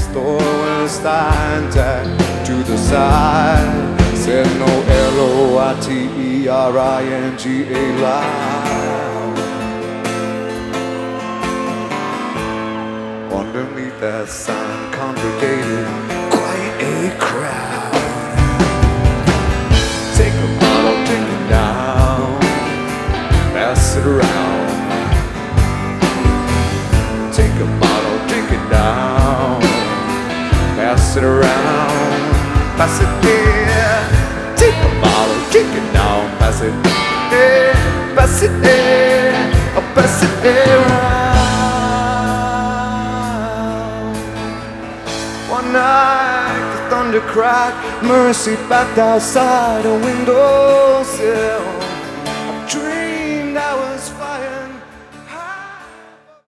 store with a sign tagged to the side. Said no Loiteringa loud. Underneath that sign congregated quite a crowd. Take a bottle, take it down, pass it around. Take a bottle, take it down, pass it around, pass it there. Take a bottle, take it down, pass it there, pass it there, pass it around. One night the thunder cracked, Mercy backed outside a windowsill.